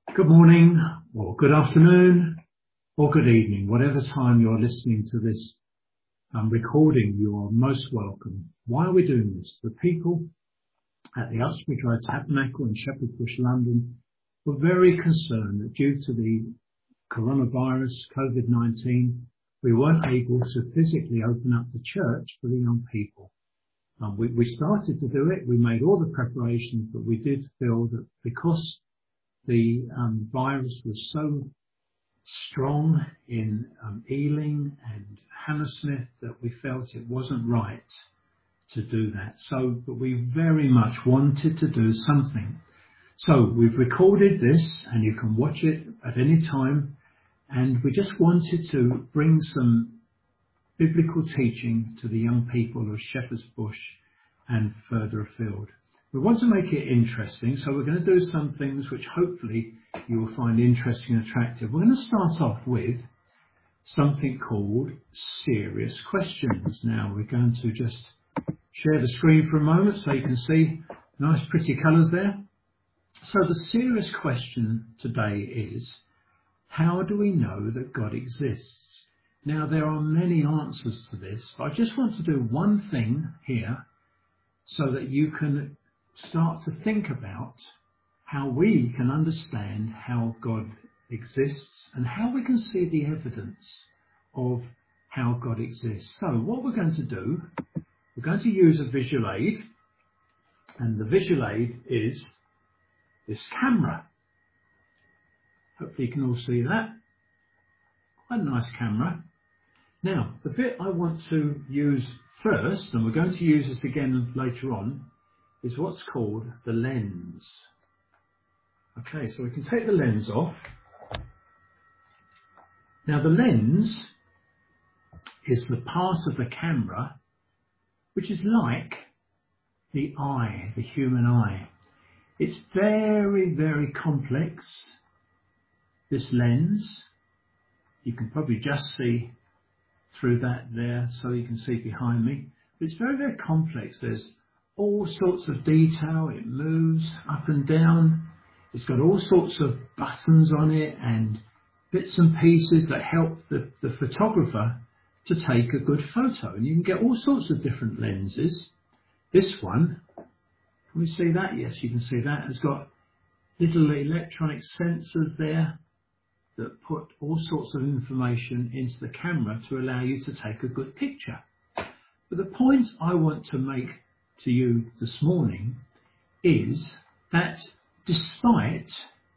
Good morning, or good afternoon, or good evening. Whatever time you're listening to this recording, you are most welcome. Why are we doing this? The people at the Uxbridge Road Tabernacle in Shepherd's Bush, London, were very concerned that due to the coronavirus, COVID-19, we weren't able to physically open up the church for the young people. We started to do it. We made all the preparations, but we did feel that because the virus was so strong in Ealing and Hammersmith that we felt it wasn't right to do that. But we very much wanted to do something. So we've recorded this and you can watch it at any time. And we just wanted to bring some biblical teaching to the young people of Shepherd's Bush and further afield. We want to make it interesting, so we're going to do some things which hopefully you will find interesting and attractive. We're going to start off with something called serious questions. Now we're going to just share the screen for a moment so you can see nice pretty colours there. So the serious question today is, how do we know that God exists? Now there are many answers to this, but I just want to do one thing here so that you can start to think about how we can understand how God exists and how we can see the evidence of how God exists. So what we're going to do, we're going to use a visual aid, and the visual aid is this camera. Hopefully you can all see that. Quite a nice camera. Now, the bit I want to use first, and we're going to use this again later on, is what's called the lens. Okay, so we can take the lens off. Now the lens is the part of the camera which is like the eye, the human eye. It's very, very complex, this lens. You can probably just see through that there, so you can see behind me. But it's very, very complex. There's all sorts of detail. It moves up and down. It's got all sorts of buttons on it and bits and pieces that help the photographer to take a good photo. And you can get all sorts of different lenses. This one, can we see that? Yes, you can see that. It's got little electronic sensors there that put all sorts of information into the camera to allow you to take a good picture. But the point I want to make to you this morning is that despite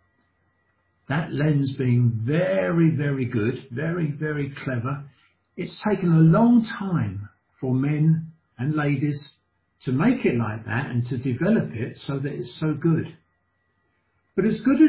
that lens being very, very good, very, very clever, it's taken a long time for men and ladies to make it like that and to develop it so that it's so good. But as good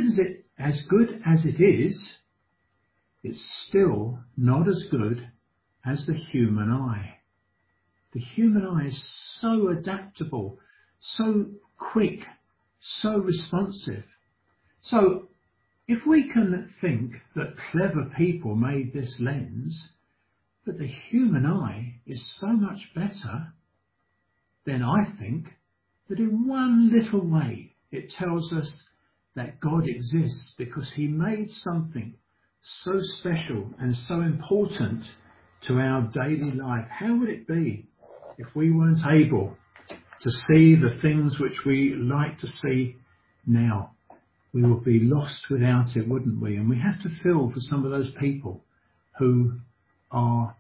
as it is, it's still not as good as the human eye. The human eye is so adaptable, so quick, so responsive. So if we can think that clever people made this lens, but the human eye is so much better, then I think that in one little way it tells us that God exists because he made something so special and so important to our daily life. How would it be if we weren't able to see the things which we like to see now? We would be lost without it, wouldn't we? And we have to feel for some of those people who are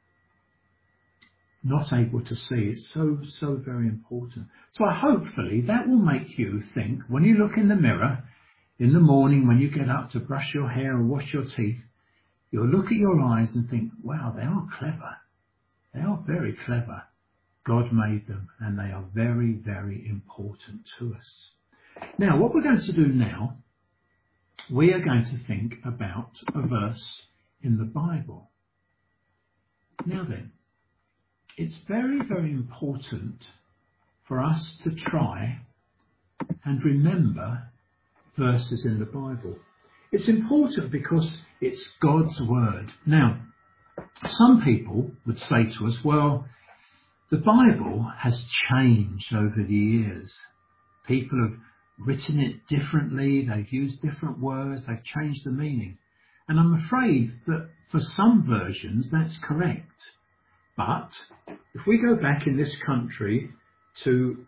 not able to see. It's so very important. So hopefully that will make you think, when you look in the mirror in the morning, when you get up to brush your hair or wash your teeth, you'll look at your eyes and think, wow, they are clever. They are very clever. God made them, and they are very, very important to us. Now, what we're going to do now, we are going to think about a verse in the Bible. Now then, it's very, very important for us to try and remember verses in the Bible. It's important because it's God's word. Now, some people would say to us, well, the Bible has changed over the years. People have written it differently, they've used different words, they've changed the meaning. And I'm afraid that for some versions that's correct. But if we go back in this country to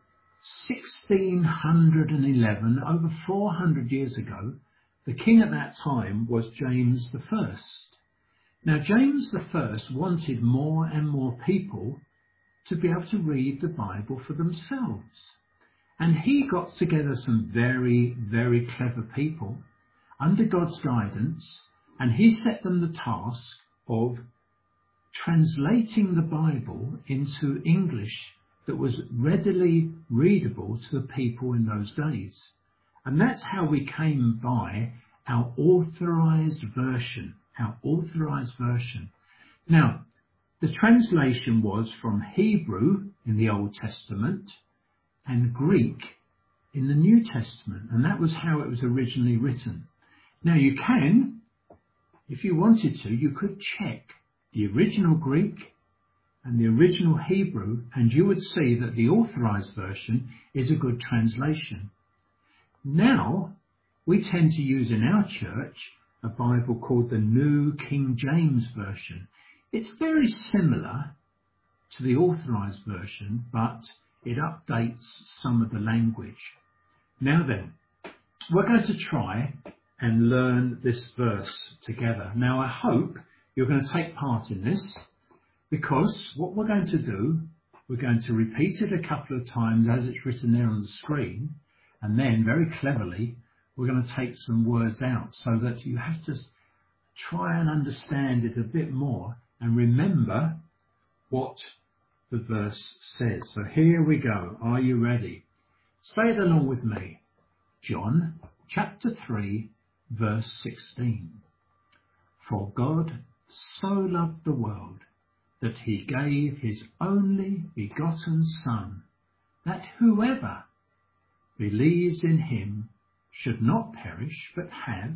1611, over 400 years ago, the king at that time was James I. Now, James I wanted more and more people to be able to read the Bible for themselves. And he got together some very, very clever people under God's guidance, and he set them the task of translating the Bible into English that was readily readable to the people in those days. And that's how we came by our authorized version. Now, the translation was from Hebrew in the Old Testament and Greek in the New Testament, and that was how it was originally written. Now you can, if you wanted to, you could check the original Greek and the original Hebrew, and you would see that the authorized version is a good translation. Now, we tend to use in our church a Bible called the New King James Version. It's very similar to the authorized version, but it updates some of the language. Now then, we're going to try and learn this verse together. Now, I hope you're going to take part in this, because what we're going to do, we're going to repeat it a couple of times as it's written there on the screen, and then very cleverly we're going to take some words out so that you have to try and understand it a bit more and remember what the verse says. So here we go. Are you ready? Say it along with me. John chapter 3 verse 16. For God so loved the world that he gave his only begotten Son, that whoever believes in him should not perish but have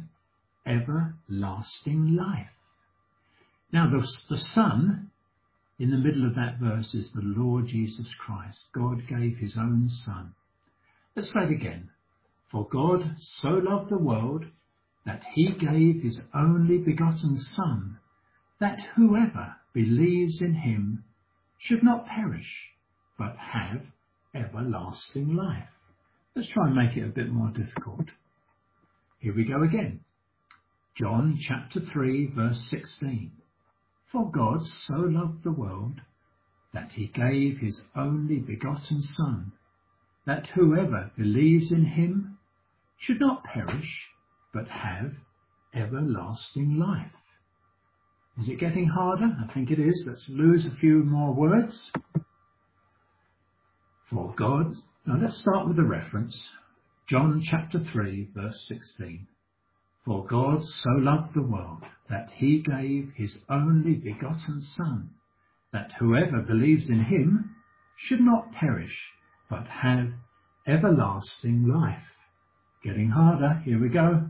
everlasting life. Now the Son in the middle of that verse is the Lord Jesus Christ. God gave his own Son. Let's say it again. For God so loved the world that he gave his only begotten Son, that whoever believes in him should not perish, but have everlasting life. Let's try and make it a bit more difficult. Here we go again. John chapter 3 verse 16. For God so loved the world that he gave his only begotten Son, that whoever believes in him should not perish, but have everlasting life. Is it getting harder? I think it is. Let's lose a few more words. For God, now let's start with the reference. John chapter 3 verse 16. For God so loved the world that he gave his only begotten Son, that whoever believes in him should not perish, but have everlasting life. Getting harder. Here we go.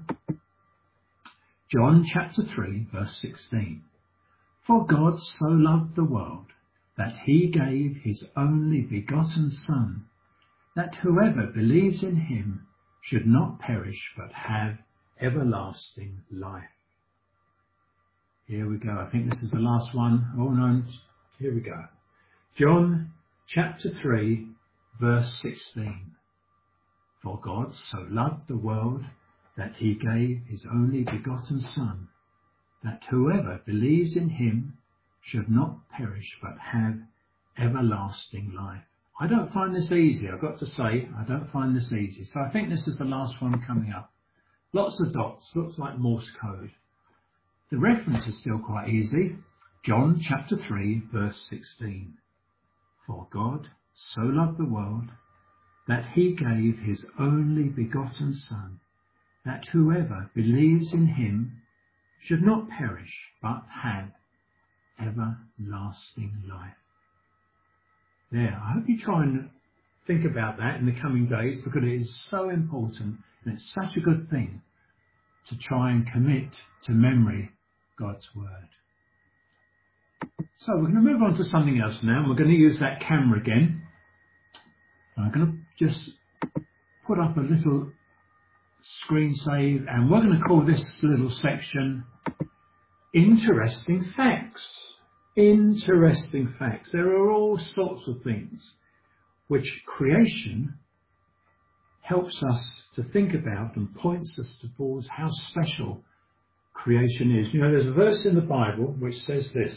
John chapter 3 verse 16. For God so loved the world that he gave his only begotten Son, that whoever believes in him should not perish but have everlasting life. Here we go. I think this is the last one. Oh no, here we go. John chapter 3 verse 16. For God so loved the world that he gave his only begotten Son, that whoever believes in him should not perish but have everlasting life. I don't find this easy, I've got to say. I don't find this easy. So I think this is the last one coming up. Lots of dots, looks like Morse code. The reference is still quite easy. John chapter 3 verse 16. For God so loved the world that he gave his only begotten Son, that whoever believes in him should not perish but have everlasting life. There, I hope you try and think about that in the coming days, because it is so important and it's such a good thing to try and commit to memory God's Word. So we're going to move on to something else now, and we're going to use that camera again. I'm going to just put up a little screen save, and we're going to call this little section Interesting Facts. Interesting facts. There are all sorts of things which creation helps us to think about and points us towards how special creation is. You know, there's a verse in the Bible which says this.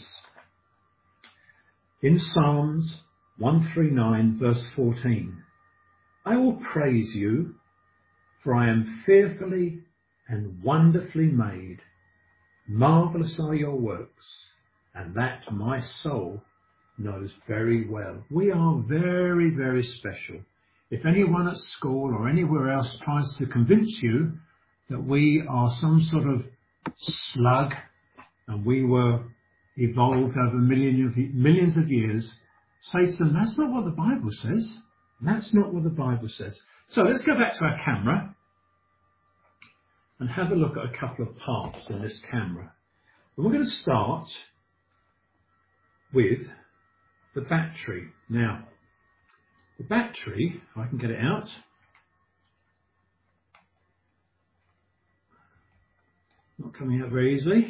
In Psalms 139 verse 14, I will praise you, for I am fearfully and wonderfully made. Marvellous are your works, and that my soul knows very well. We are very, very special. If anyone at school or anywhere else tries to convince you that we are some sort of slug and we were evolved over millions of years, say to them, that's not what the Bible says. That's not what the Bible says. So let's go back to our camera and have a look at a couple of parts in this camera. And we're going to start with the battery. Now, the battery, if I can get it out, not coming out very easily.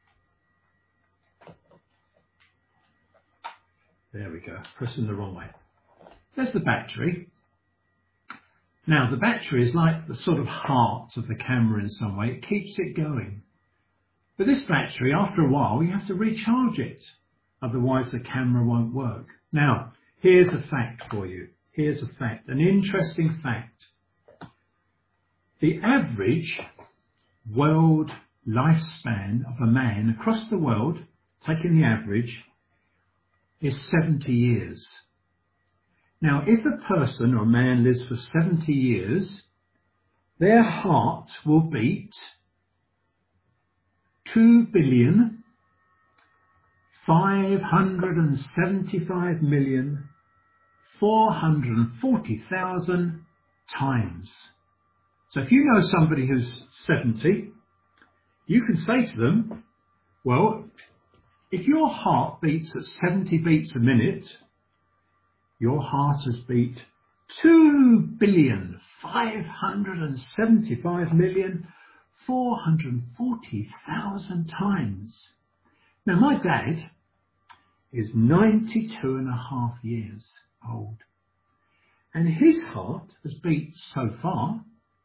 There we go, pressing the wrong way. There's the battery. Now, the battery is like the sort of heart of the camera in some way. It keeps it going. But this battery, after a while, you have to recharge it. Otherwise, the camera won't work. Now, here's a fact for you. Here's a fact, an interesting fact. The average world lifespan of a man across the world, taking the average, is 70 years. Now, if a person or a man lives for 70 years, their heart will beat 2,575,440,000 times. So if you know somebody who's 70, you can say to them, well, if your heart beats at 70 beats a minute, your heart has beat 2,575,440,000 times. Now, my dad is 92 and a half years old, and his heart has beat so far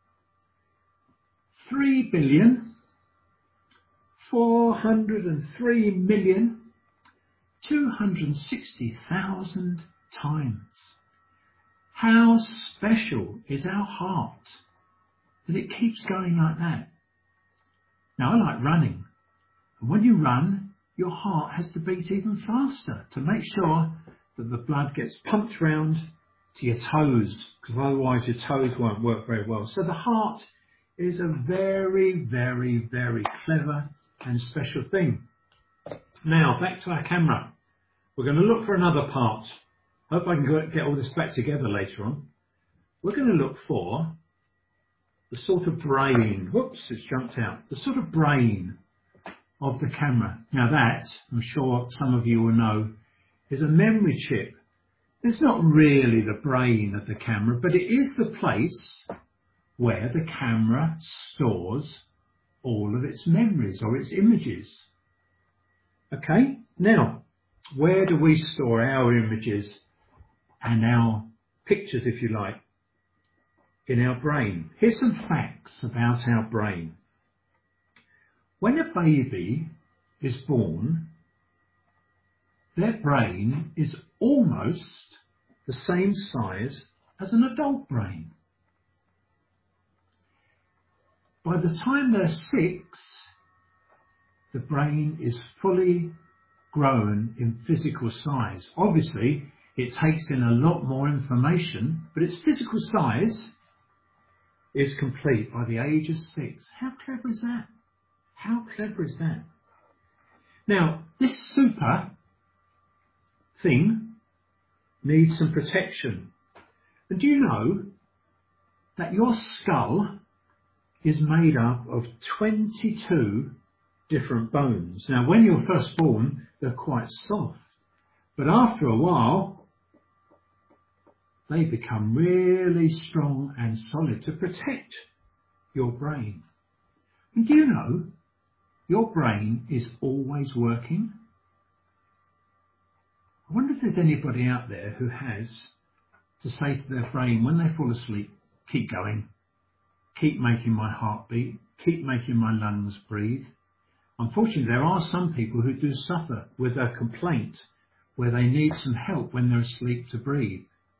3,403,260,000 times. How special is our heart that it keeps going like that? Now, I like running, and when you run, your heart has to beat even faster to make sure that the blood gets pumped round to your toes, because otherwise your toes won't work very well. So the heart is a very, very, very clever and special thing. Now, back to our camera. We're going to look for another part. I hope I can get all this back together later on. We're going to look for the sort of brain. Whoops, it's jumped out. The sort of brain of the camera. Now that, I'm sure some of you will know, is a memory chip. It's not really the brain of the camera, but it is the place where the camera stores all of its memories or its images. Okay, now, where do we store our images and our pictures, if you like, in our brain? Here's some facts about our brain. When a baby is born, their brain is almost the same size as an adult brain. By the time they're 6, the brain is fully grown in physical size. Obviously, it takes in a lot more information, but its physical size is complete by the age of 6. How clever is that? How clever is that? Now, this super thing needs some protection. And do you know that your skull is made up of 22 different bones? Now, when you're first born, they're quite soft. But after a while, they become really strong and solid to protect your brain. And do you know, your brain is always working? I wonder if there's anybody out there who has to say to their brain when they fall asleep, keep going, keep making my heart beat, keep making my lungs breathe. Unfortunately, there are some people who do suffer with a complaint where they need some help when they're asleep to breathe.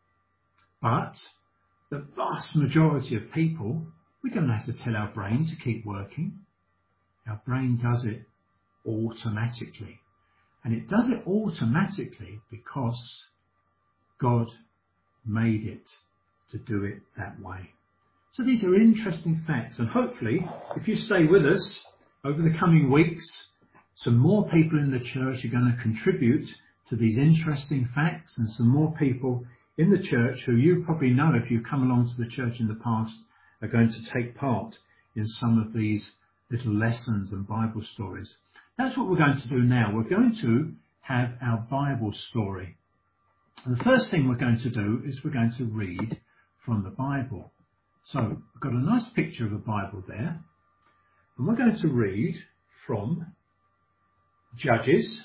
But the vast majority of people, we don't have to tell our brain to keep working. Our brain does it automatically. And it does it automatically because God made it to do it that way. So these are interesting facts, and hopefully, if you stay with us over the coming weeks, some more people in the church are going to contribute to these interesting facts, and some more people in the church who you probably know if you've come along to the church in the past are going to take part in some of these little lessons and Bible stories. That's what we're going to do now. We're going to have our Bible story. And the first thing we're going to do is we're going to read from the Bible. So we've got a nice picture of a Bible there. And we're going to read from Judges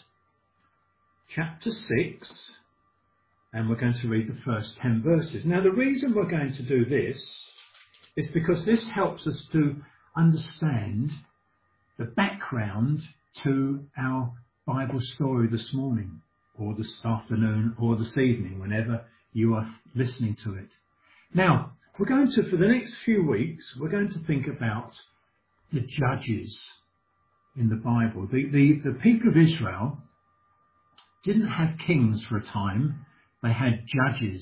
chapter 6. And we're going to read the first 10 verses. Now the reason we're going to do this is because this helps us to understand the background to our Bible story this morning, or this afternoon, or this evening, whenever you are listening to it. Now, we're going to, for the next few weeks, we're going to think about the judges in the Bible. The people of Israel didn't have kings for a time. They had judges.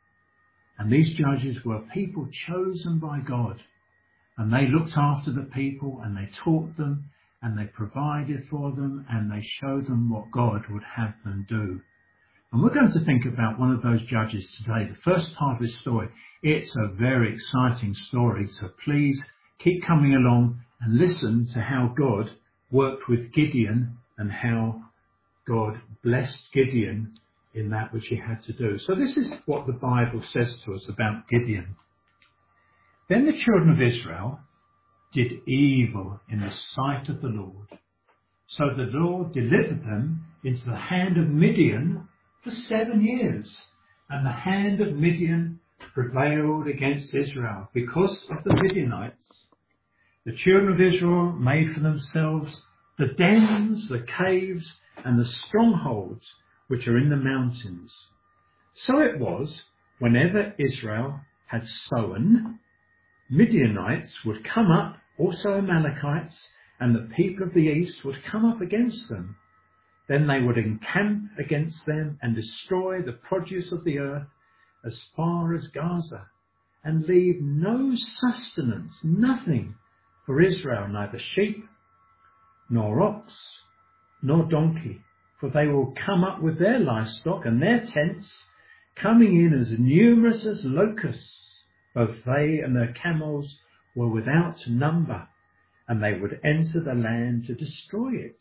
And these judges were people chosen by God. And they looked after the people, and they taught them, and they provided for them, and they showed them what God would have them do. And we're going to think about one of those judges today. The first part of this story, it's a very exciting story. So please keep coming along and listen to how God worked with Gideon and how God blessed Gideon in that which he had to do. So this is what the Bible says to us about Gideon. Then the children of Israel did evil in the sight of the Lord. So the Lord delivered them into the hand of Midian for 7 years. And the hand of Midian prevailed against Israel because of the Midianites. The children of Israel made for themselves the dens, the caves, and the strongholds which are in the mountains. So it was, whenever Israel had sown, Midianites would come up, also Amalekites, and the people of the east would come up against them. Then they would encamp against them and destroy the produce of the earth as far as Gaza, and leave no sustenance, nothing for Israel, neither sheep, nor ox, nor donkey. For they will come up with their livestock and their tents, coming in as numerous as locusts. Both they and their camels were without number, and they would enter the land to destroy it.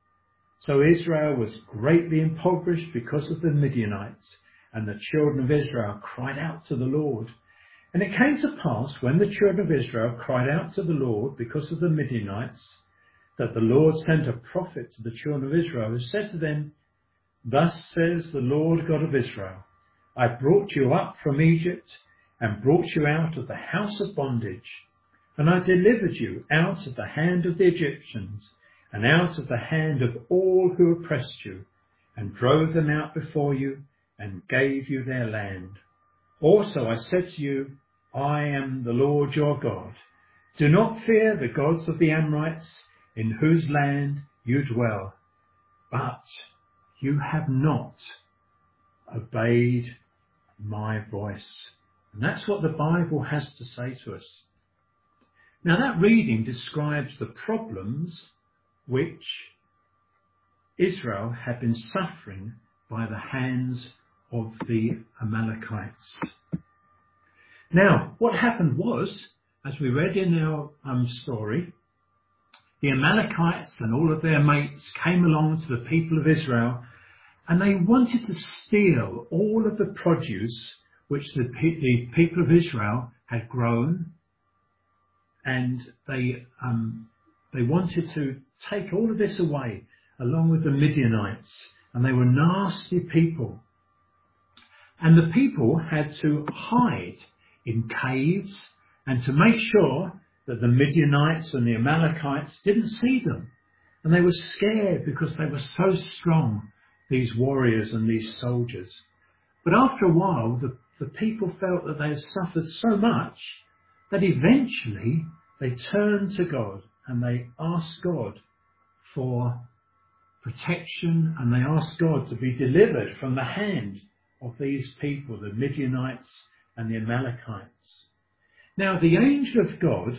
So Israel was greatly impoverished because of the Midianites, and the children of Israel cried out to the Lord. And it came to pass, when the children of Israel cried out to the Lord because of the Midianites, that the Lord sent a prophet to the children of Israel, who said to them, Thus says the Lord God of Israel, I brought you up from Egypt, and brought you out of the house of bondage, and I delivered you out of the hand of the Egyptians, and out of the hand of all who oppressed you, and drove them out before you, and gave you their land. Also I said to you, I am the Lord your God. Do not fear the gods of the Amorites, in whose land you dwell. But you have not obeyed my voice. And that's what the Bible has to say to us. Now that reading describes the problems which Israel had been suffering by the hands of the Amalekites. Now, what happened was, as we read in our story, the Amalekites and all of their mates came along to the people of Israel, and they wanted to steal all of the produce which the people of Israel had grown, and they wanted to take all of this away, along with the Midianites, and they were nasty people. And the people had to hide in caves and to make sure that the Midianites and the Amalekites didn't see them. And they were scared because they were so strong, these warriors and these soldiers. But after a while, the people felt that they had suffered so much that eventually they turned to God and they asked God for protection, and they asked God to be delivered from the hand of these people, the Midianites and the Amalekites. Now, the angel of God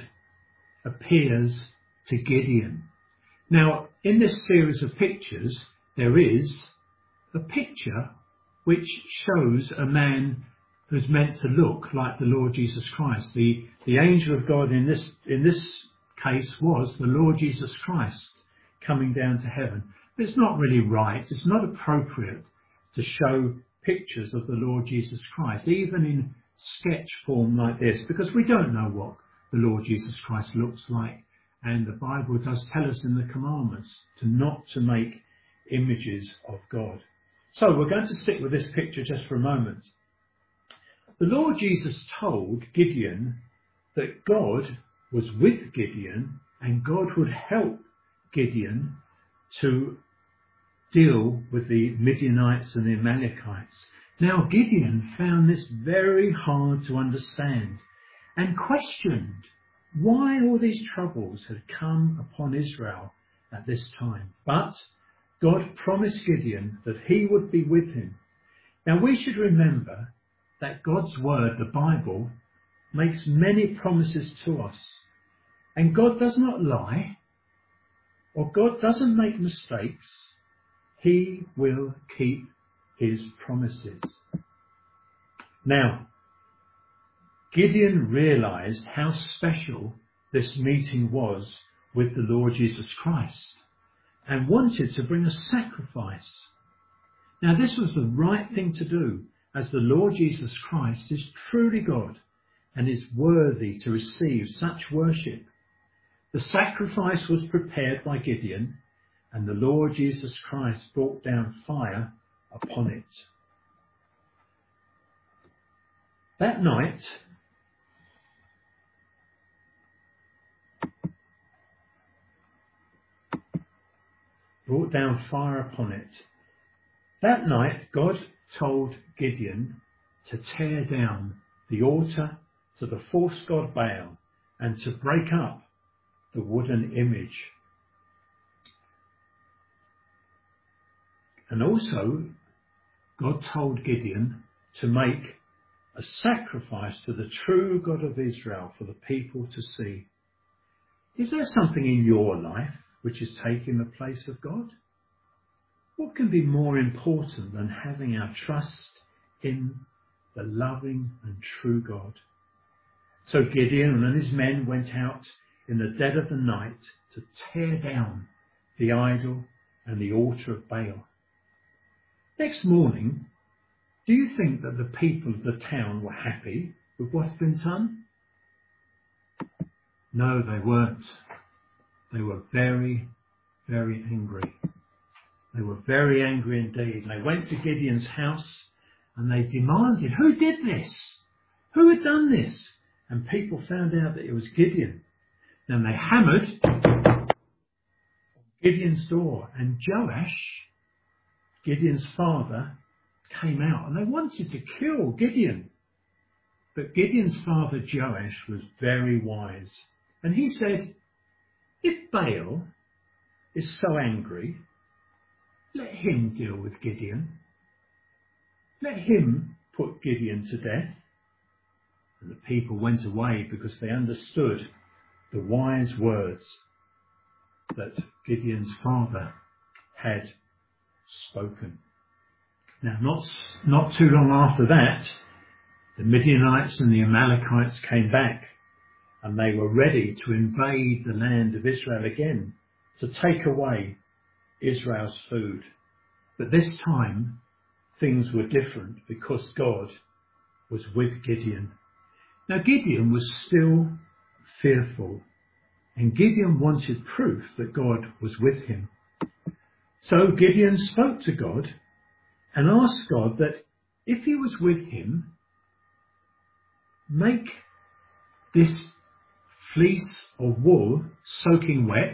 appears to Gideon. Now, in this series of pictures, there is a picture which shows a man who's meant to look like the Lord Jesus Christ. The angel of God in this case was the Lord Jesus Christ coming down to heaven. But it's not really right. It's not appropriate to show pictures of the Lord Jesus Christ, even in sketch form like this, because we don't know what the Lord Jesus Christ looks like. And the Bible does tell us in the commandments not to make images of God. So we're going to stick with this picture just for a moment. The Lord Jesus told Gideon that God was with Gideon and God would help Gideon to deal with the Midianites and the Amalekites. Now Gideon found this very hard to understand and questioned why all these troubles had come upon Israel at this time. But God promised Gideon that he would be with him. Now we should remember that God's word, the Bible, makes many promises to us. And God does not lie, or God doesn't make mistakes. He will keep his promises. Now, Gideon realized how special this meeting was with the Lord Jesus Christ and wanted to bring a sacrifice. Now, this was the right thing to do, as the Lord Jesus Christ is truly God and is worthy to receive such worship. The sacrifice was prepared by Gideon, and the Lord Jesus Christ brought down fire upon it. That night, brought down fire upon it. That night, God told Gideon to tear down the altar to the false god Baal and to break up the wooden image. And also, God told Gideon to make a sacrifice to the true God of Israel for the people to see. Is there something in your life which is taking the place of God? What can be more important than having our trust in the loving and true God? So Gideon and his men went out in the dead of the night to tear down the idol and the altar of Baal. Next morning, do you think that the people of the town were happy with what's been done? No, they weren't. They were very, very angry. They were very angry indeed. They went to Gideon's house and they demanded, who did this? Who had done this? And people found out that it was Gideon. Then they hammered on Gideon's door, and Joash, Gideon's father, came out and they wanted to kill Gideon. But Gideon's father Joash was very wise, and he said, if Baal is so angry, let him deal with Gideon. Let him put Gideon to death. And the people went away because they understood the wise words that Gideon's father had spoken. Now, not too long after that, the Midianites and the Amalekites came back, and they were ready to invade the land of Israel again, to take away Israel's food. But this time, things were different because God was with Gideon. Now Gideon was still fearful, and Gideon wanted proof that God was with him. So Gideon spoke to God and asked God that if he was with him, make this fleece of wool soaking wet,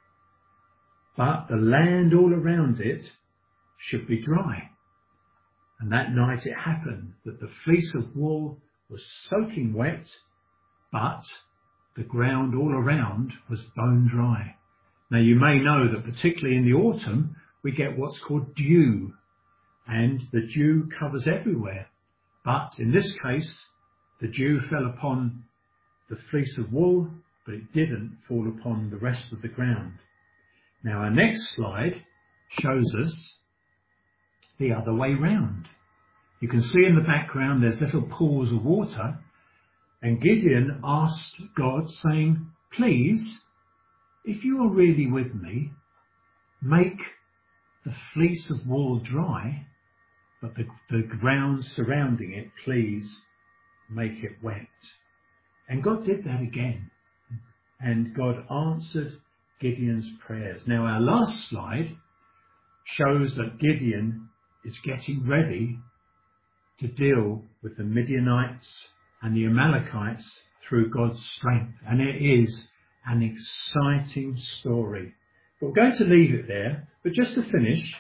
but the land all around it should be dry. And that night it happened that the fleece of wool was soaking wet, but the ground all around was bone dry. Now you may know that particularly in the autumn we get what's called dew, and the dew covers everywhere. But in this case the dew fell upon the fleece of wool, but it didn't fall upon the rest of the ground. Now our next slide shows us the other way round. You can see in the background there's little pools of water, and Gideon asked God, saying, please, if you are really with me, make the fleece of wool dry, but the ground surrounding it, please make it wet. And God did that again, and God answered Gideon's prayers. Now our last slide shows that Gideon is getting ready to deal with the Midianites and the Amalekites through God's strength. And it is an exciting story. But we're going to leave it there. But just to finish,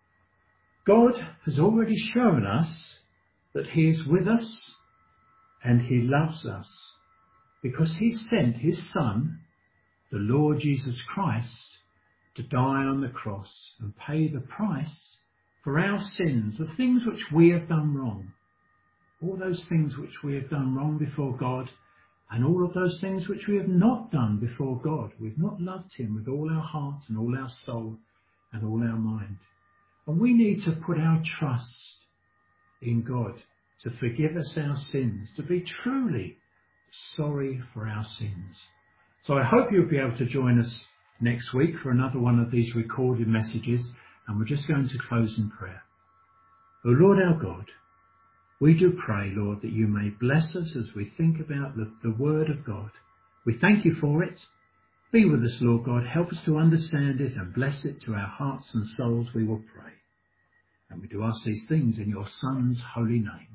God has already shown us that he is with us and he loves us, because he sent his Son, the Lord Jesus Christ, to die on the cross and pay the price for our sins, the things which we have done wrong, all those things which we have done wrong before God, and all of those things which we have not done before God. We've not loved him with all our heart and all our soul and all our mind. And we need to put our trust in God to forgive us our sins, to be truly sorry for our sins. So I hope you'll be able to join us next week for another one of these recorded messages, and we're just going to close in prayer. O Lord our God, we do pray, Lord, that you may bless us as we think about the word of God. We thank you for it. Be with us, Lord God. Help us to understand it and bless it to our hearts and souls, we will pray. And we do ask these things in your Son's holy name.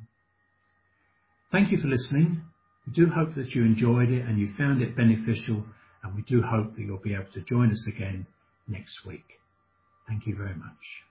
Thank you for listening. We do hope that you enjoyed it and you found it beneficial, and we do hope that you'll be able to join us again next week. Thank you very much.